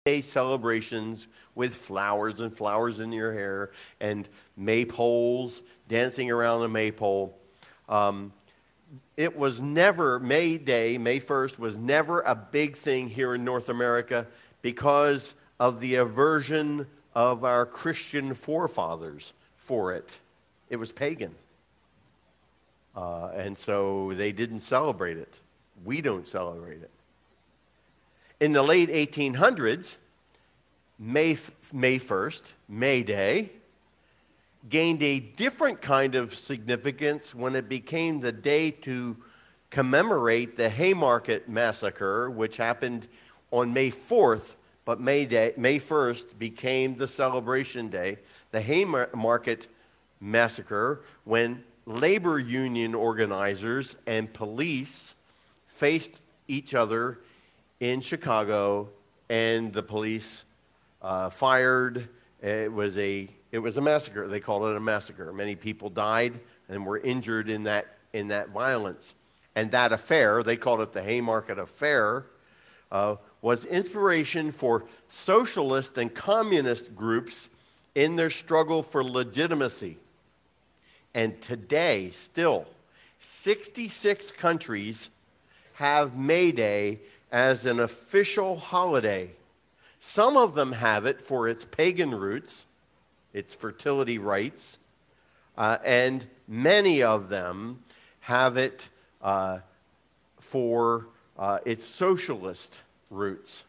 Day celebrations with flowers and flowers in your hair and maypoles, dancing around a maypole. Um, it was never, May Day, May 1st, was never a big thing here in North America because of the aversion of our Christian forefathers for it. It was pagan. And so they didn't celebrate it. We don't celebrate it. In the late 1800s, May 1st, May Day, gained a different kind of significance when it became the day to commemorate the Haymarket Massacre, which happened on May 4th, but May 1st became the celebration day. The Haymarket Massacre, when labor union organizers and police faced each other in Chicago, and the police fired. It was a massacre. They called it a massacre. Many people died and were injured in that violence. And that affair, they called it the Haymarket Affair, was inspiration for socialist and communist groups in their struggle for legitimacy. And today, still, 66 countries have May Day as an official holiday. Some of them have it for its pagan roots, its fertility rites, and many of them have it for its socialist roots.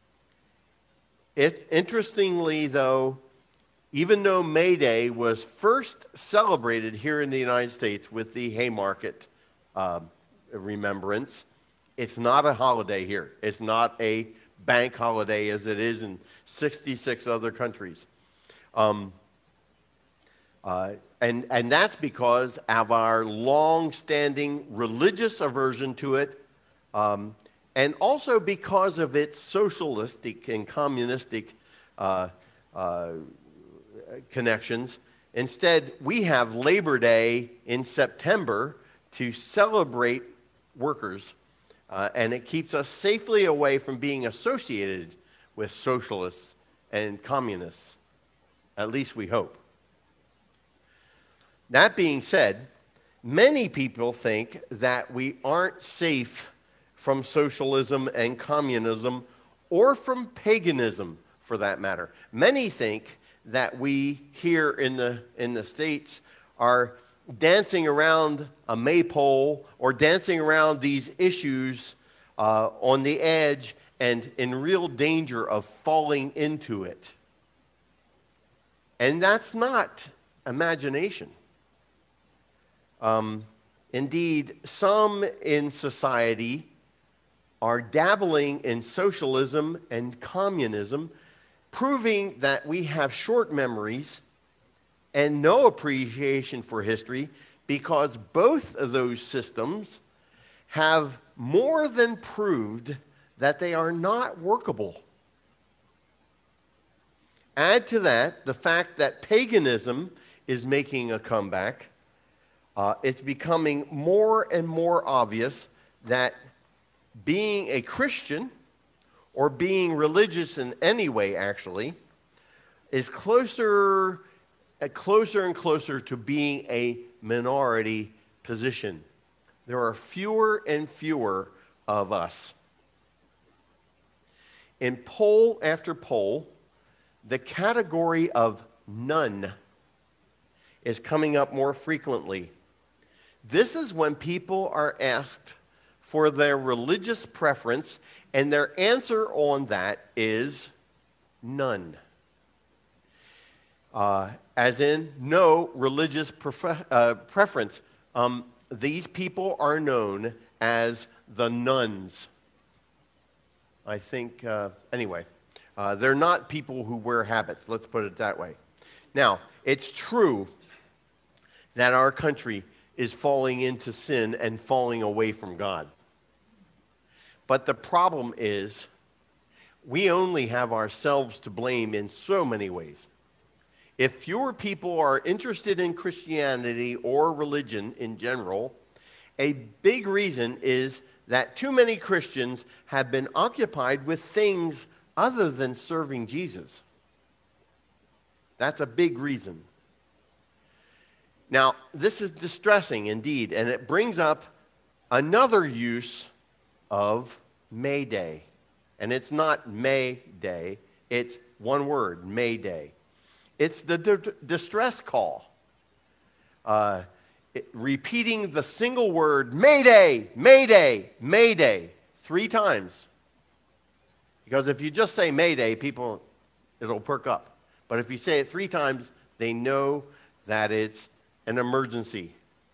Interestingly, though, even though May Day was first celebrated here in the United States with the Haymarket remembrance, it's not a holiday here. It's not a bank holiday as it is in 66 other countries. And that's because of our long-standing religious aversion to it, and also because of its socialistic and communistic connections. Instead, we have Labor Day in September to celebrate workers. And it keeps us safely away from being associated with socialists and communists. At least we hope. That being said, many people think that we aren't safe from socialism and communism, or from paganism, for that matter. Many think that we here in the States are dancing around a maypole or dancing around these issues on the edge and in real danger of falling into it. And that's not imagination. Indeed, some in society are dabbling in socialism and communism, proving that we have short memories and no appreciation for history, because both of those systems have more than proved that they are not workable. Add to that the fact that paganism is making a comeback. It's becoming more and more obvious that being a Christian, or being religious in any way actually, is closer and closer to being a minority position. There are fewer and fewer of us. In poll after poll, the category of none is coming up more frequently. This is when people are asked for their religious preference, and their answer on that is none. As in, no religious preference. These people are known as the nones. I think, anyway, they're not people who wear habits, let's put it that way. Now, it's true that our country is falling into sin and falling away from God. But the problem is, we only have ourselves to blame in so many ways. If fewer people are interested in Christianity or religion in general, a big reason is that too many Christians have been occupied with things other than serving Jesus. That's a big reason. Now, this is distressing indeed, and it brings up another use of May Day. And it's not May Day, it's one word, May Day. It's the distress call. Repeating the single word, Mayday, Mayday, Mayday, 3 times. Because if you just say Mayday, people, it'll perk up. But if you say it 3 times, they know that it's an emergency.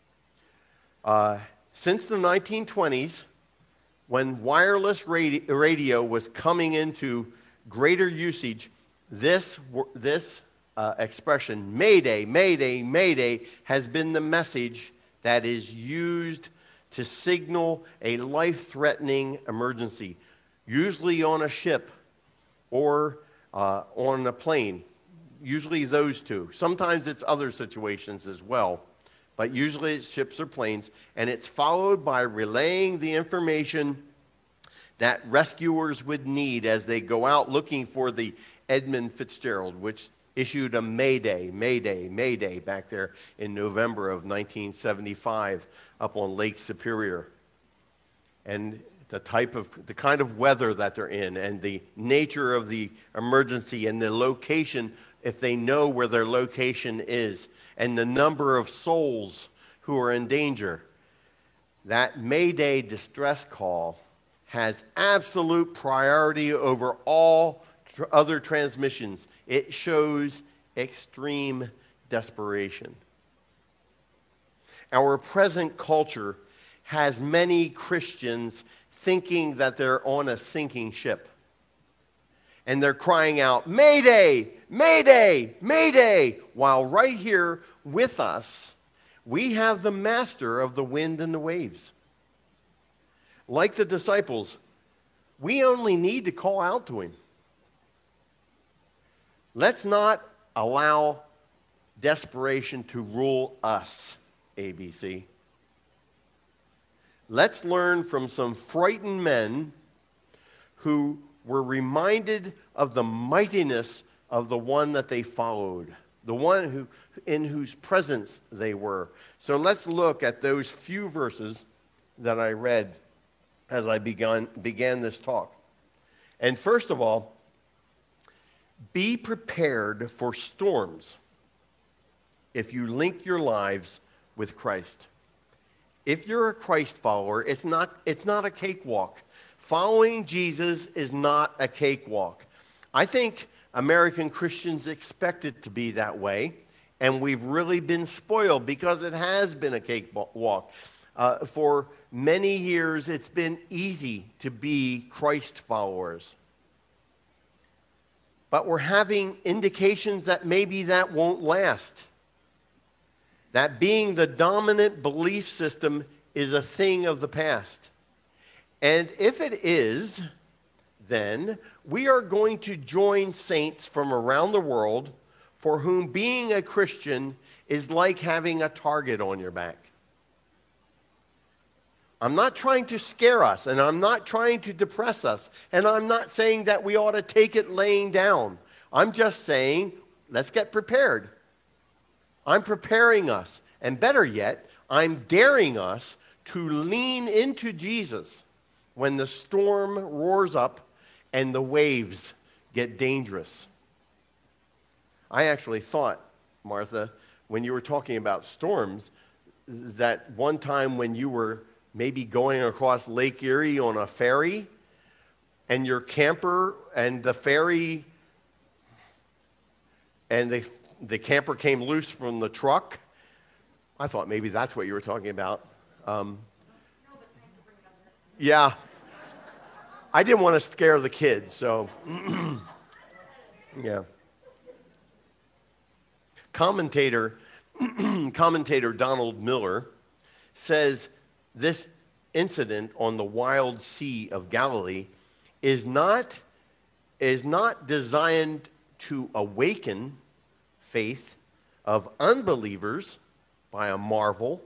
Since the 1920s, when wireless radio was coming into greater usage, this expression, Mayday, Mayday, Mayday, has been the message that is used to signal a life-threatening emergency, usually on a ship or on a plane, usually those two. Sometimes it's other situations as well, but usually it's ships or planes, and it's followed by relaying the information that rescuers would need as they go out looking for the Edmund Fitzgerald, which issued a Mayday, Mayday, Mayday back there in November of 1975 up on Lake Superior. And the kind of weather that they're in and the nature of the emergency and the location, if they know where their location is, and the number of souls who are in danger. That Mayday distress call has absolute priority over all other transmissions. It shows extreme desperation. Our present culture has many Christians thinking that they're on a sinking ship. And they're crying out, Mayday, Mayday, Mayday, while right here with us, we have the master of the wind and the waves. Like the disciples, we only need to call out to him. Let's not allow desperation to rule us, ABC. Let's learn from some frightened men who were reminded of the mightiness of the one that they followed, the one in whose presence they were. So let's look at those few verses that I read as I began this talk. And first of all, be prepared for storms if you link your lives with Christ. If you're a Christ follower, it's not a cakewalk. Following Jesus is not a cakewalk. I think American Christians expect it to be that way, and we've really been spoiled because it has been a cakewalk. For many years, it's been easy to be Christ followers. But we're having indications that maybe that won't last. That being the dominant belief system is a thing of the past. And if it is, then we are going to join saints from around the world for whom being a Christian is like having a target on your back. I'm not trying to scare us, and I'm not trying to depress us, and I'm not saying that we ought to take it laying down. I'm just saying, let's get prepared. I'm preparing us, and better yet, I'm daring us to lean into Jesus when the storm roars up and the waves get dangerous. I actually thought, Martha, when you were talking about storms, that one time when you were maybe going across Lake Erie on a ferry, and your camper and the ferry, and the camper came loose from the truck. I thought maybe that's what you were talking about. Yeah. I didn't want to scare the kids, so yeah. Commentator Donald Miller says this incident on the wild sea of Galilee is not designed to awaken faith of unbelievers by a marvel.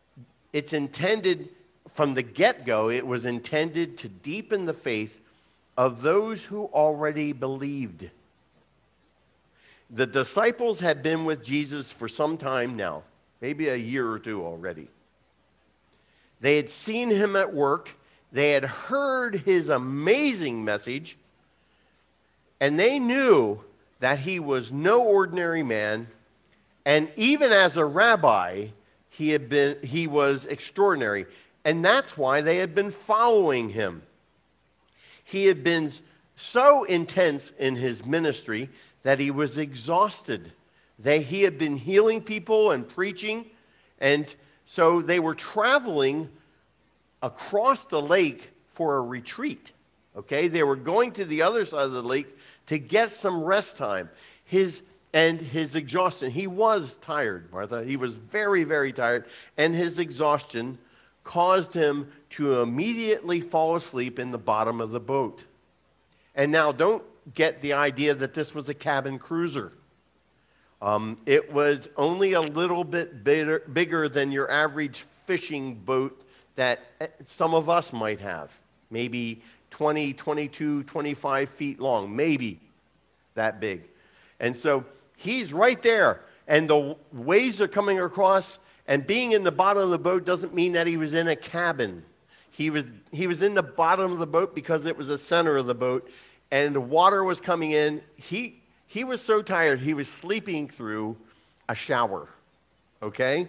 It's intended, from the get-go, it was intended to deepen the faith of those who already believed. The disciples had been with Jesus for some time now, maybe a year or two already. They had seen him at work. They had heard his amazing message, and they knew that he was no ordinary man, and even as a rabbi, he was extraordinary, and that's why they had been following him. He had been so intense in his ministry that he was exhausted. He had been healing people and preaching, and so they were traveling across the lake for a retreat. Okay, they were going to the other side of the lake to get some rest time. His exhaustion, he was tired, Martha. He was very, very tired, and his exhaustion caused him to immediately fall asleep in the bottom of the boat. And now don't get the idea that this was a cabin cruiser. It was only a little bit bigger than your average fishing boat that some of us might have. Maybe 20, 22, 25 feet long, maybe that big. And so he's right there, and the waves are coming across, and being in the bottom of the boat doesn't mean that he was in a cabin. He was in the bottom of the boat because it was the center of the boat, and the water was coming in. He was so tired, he was sleeping through a shower, okay?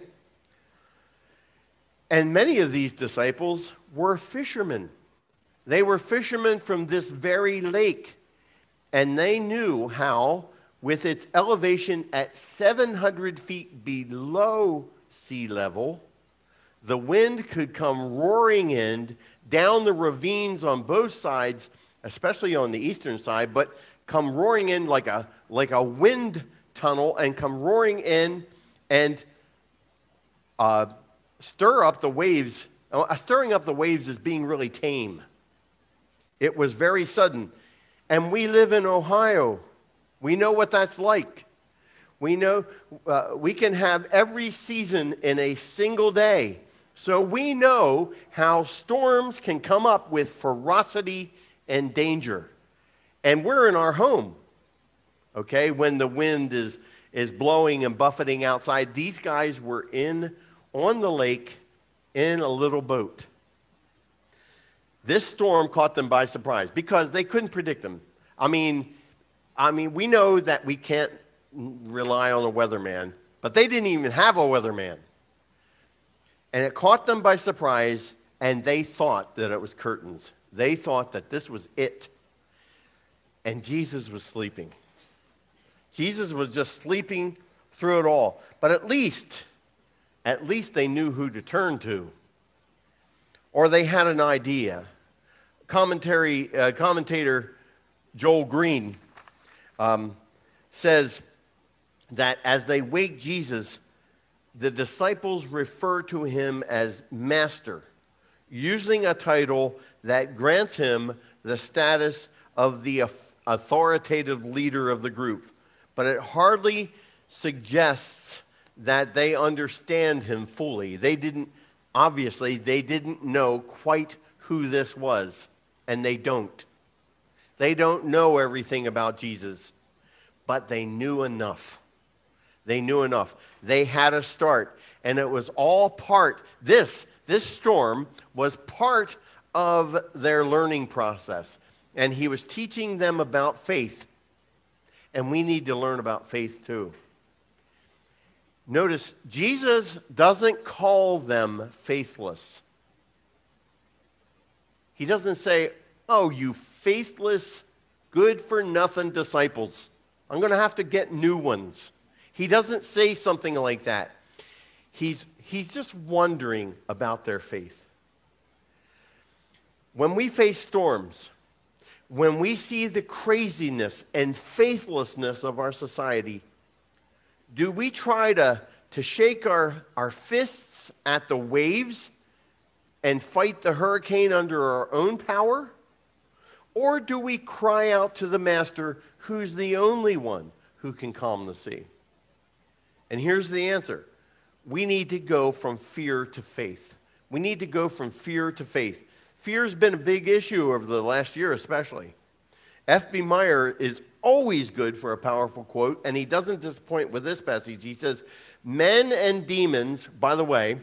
And many of these disciples were fishermen. They were fishermen from this very lake, and they knew how, with its elevation at 700 feet below sea level, the wind could come roaring in down the ravines on both sides, especially on the eastern side, but come roaring in like a wind tunnel and come roaring in and stir up the waves. Stirring up the waves is being really tame. It was very sudden. And we live in Ohio. We know what that's like. We know we can have every season in a single day. So we know how storms can come up with ferocity and danger. And we're in our home, okay, when the wind is blowing and buffeting outside. These guys were on the lake in a little boat. This storm caught them by surprise because they couldn't predict them. I mean, we know that we can't rely on a weatherman, but they didn't even have a weatherman. And it caught them by surprise, and they thought that it was curtains. They thought that this was it. And Jesus was sleeping. Jesus was just sleeping through it all. But at least they knew who to turn to. Or they had an idea. Commentator Joel Green says that as they wake Jesus, the disciples refer to him as Master, using a title that grants him the status of the authoritative leader of the group. But it hardly suggests that they understand him fully. They didn't know quite who this was, and they don't. They don't know everything about Jesus, but they knew enough. They knew enough. They had a start, and it was all part, this storm was part of their learning process, and he was teaching them about faith, and we need to learn about faith too. Notice, Jesus doesn't call them faithless. He doesn't say, "Oh, you faithless, good-for-nothing disciples. I'm going to have to get new ones." He doesn't say something like that. He's just wondering about their faith. When we face storms, when we see the craziness and faithlessness of our society, do we try to shake our fists at the waves and fight the hurricane under our own power? Or do we cry out to the Master, who's the only one who can calm the sea? And here's the answer. We need to go from fear to faith. We need to go from fear to faith. Fear's been a big issue over the last year especially. F.B. Meyer is always good for a powerful quote, and he doesn't disappoint with this passage. He says, men and demons, by the way,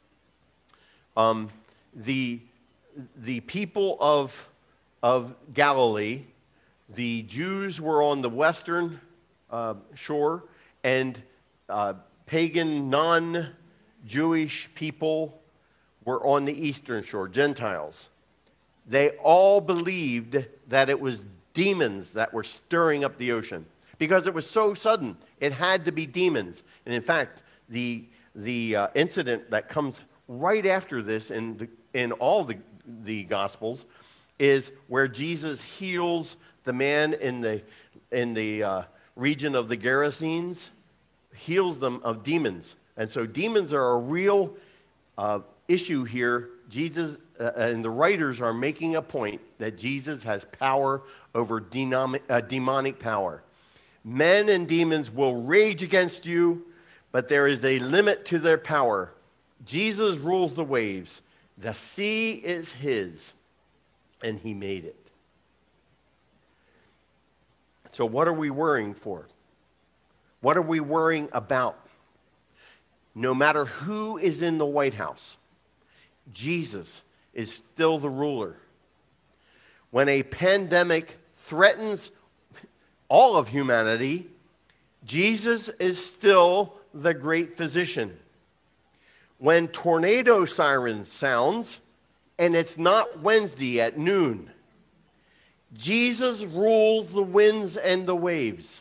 the people of Galilee, the Jews were on the western shore, and pagan, non-Jewish people were on the eastern shore, Gentiles. They all believed that it was demons that were stirring up the ocean because it was so sudden. It had to be demons. And in fact, the incident that comes right after this in all the Gospels is where Jesus heals the man in the region of the Gerasenes, heals them of demons. And so demons are a real issue here. Jesus and the writers are making a point that Jesus has power over demonic power. Men and demons will rage against you, but there is a limit to their power. Jesus rules the waves. The sea is his, and he made it. So what are we worrying for? What are we worrying about? No matter who is in the White House, Jesus is still the ruler. When a pandemic threatens all of humanity, Jesus is still the great physician. When tornado sirens sounds, and it's not Wednesday at noon, Jesus rules the winds and the waves.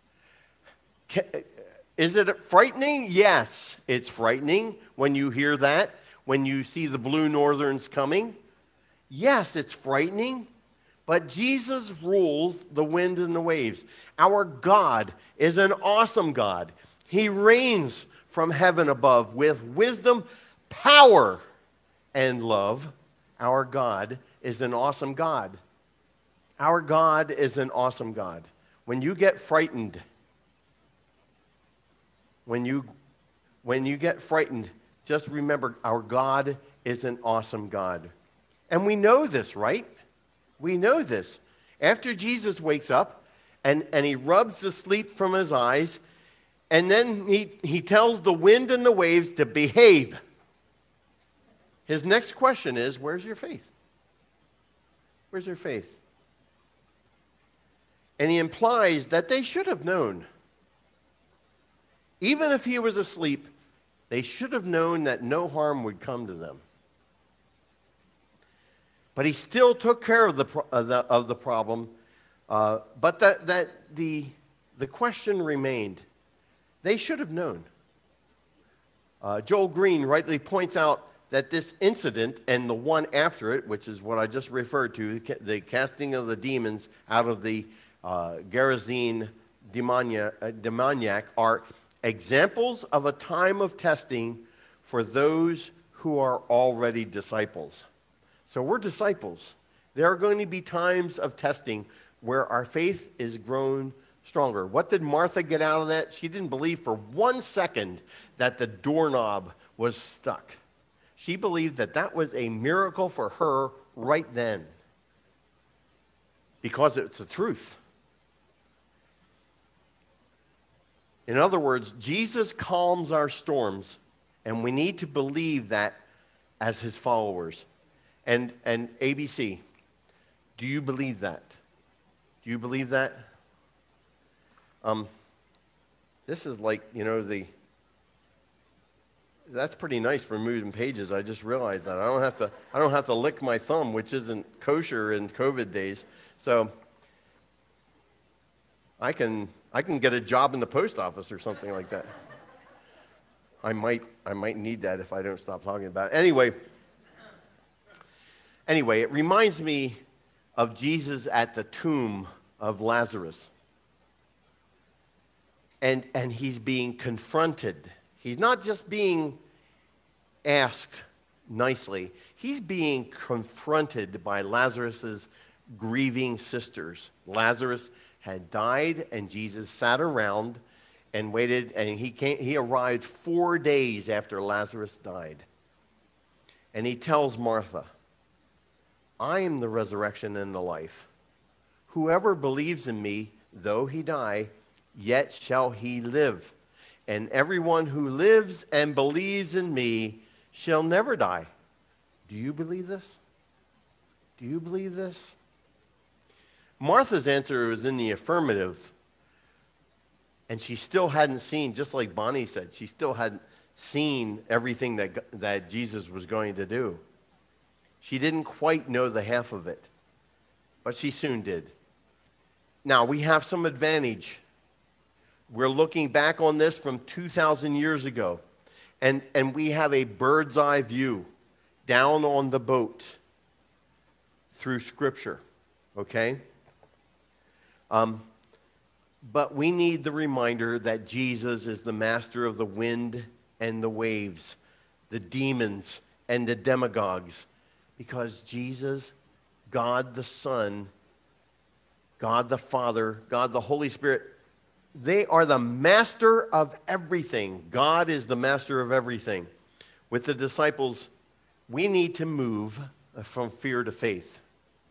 Is it frightening? Yes, it's frightening when you hear that, when you see the blue northerns coming. Yes, it's frightening, but Jesus rules the wind and the waves. Our God is an awesome God. He reigns from heaven above with wisdom, power, and love. Our God is an awesome God. Our God is an awesome God. When you get frightened, when you get frightened, just remember our God is an awesome God. And we know this, right? We know this. After Jesus wakes up and he rubs the sleep from his eyes, and then he tells the wind and the waves to behave. His next question is, where's your faith? Where's your faith? And he implies that they should have known. Even if he was asleep, they should have known that no harm would come to them. But he still took care of the problem. But the question remained. They should have known. Joel Green rightly points out that this incident and the one after it, which is what I just referred to, the casting of the demons out of the Gerasene demoniac, are examples of a time of testing for those who are already disciples. So we're disciples. There are going to be times of testing where our faith is grown stronger. What did Martha get out of that? She didn't believe for 1 second that the doorknob was stuck. She believed that that was a miracle for her right then because it's the truth. In other words, Jesus calms our storms, and we need to believe that as his followers. And ABC, do you believe that? Do you believe that? This is like, that's pretty nice for moving pages. I just realized that. I don't have to lick my thumb, which isn't kosher in COVID days. So I can get a job in the post office or something like that. I might need that if I don't stop talking about it. Anyway, it reminds me of Jesus at the tomb of Lazarus. And he's being confronted. He's not just being asked nicely. He's being confronted by Lazarus's grieving sisters. Lazarus had died, and Jesus sat around and waited, and he arrived 4 days after Lazarus died. And he tells Martha, I am the resurrection and the life. Whoever believes in me, though he die, yet shall he live. And everyone who lives and believes in me shall never die. Do you believe this? Do you believe this? Martha's answer was in the affirmative. And she still hadn't seen, just like Bonnie said, she still hadn't seen everything that Jesus was going to do. She didn't quite know the half of it, but she soon did. Now, we have some advantage. We're looking back on this from 2,000 years ago, and we have a bird's eye view down on the boat through Scripture, okay? But we need the reminder that Jesus is the master of the wind and the waves, the demons and the demagogues, because Jesus, God the Son, God the Father, God the Holy Spirit, they are the master of everything. God is the master of everything. With the disciples, we need to move from fear to faith.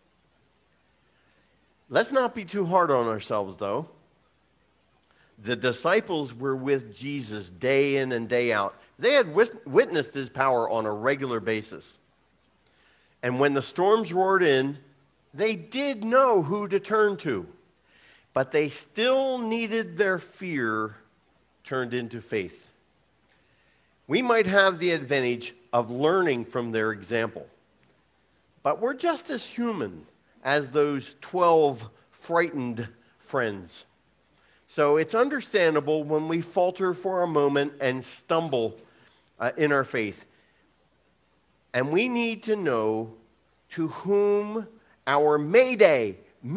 Let's not be too hard on ourselves, though. The disciples were with Jesus day in and day out. They had witnessed his power on a regular basis. And when the storms roared in, they did know who to turn to. But they still needed their fear turned into faith. We might have the advantage of learning from their example. But we're just as human as those 12 frightened friends. So it's understandable when we falter for a moment and stumble in our faith. And we need to know to whom our Mayday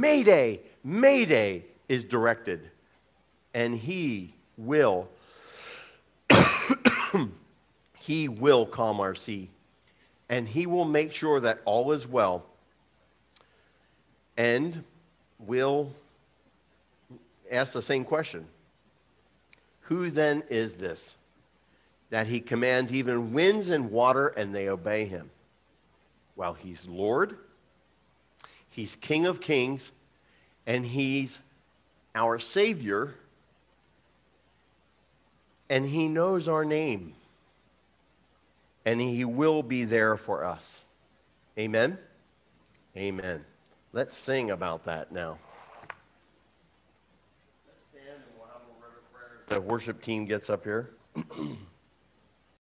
is directed. And he will, he will calm our sea. And he will make sure that all is well. And we'll ask the same question. Who then is this, that he commands even winds and water and they obey him? Well, he's Lord, he's King of Kings, and he's our Savior, and he knows our name, and he will be there for us. Amen? Amen. Let's sing about that now. Let's stand and we'll have a word of prayer. The worship team gets up here.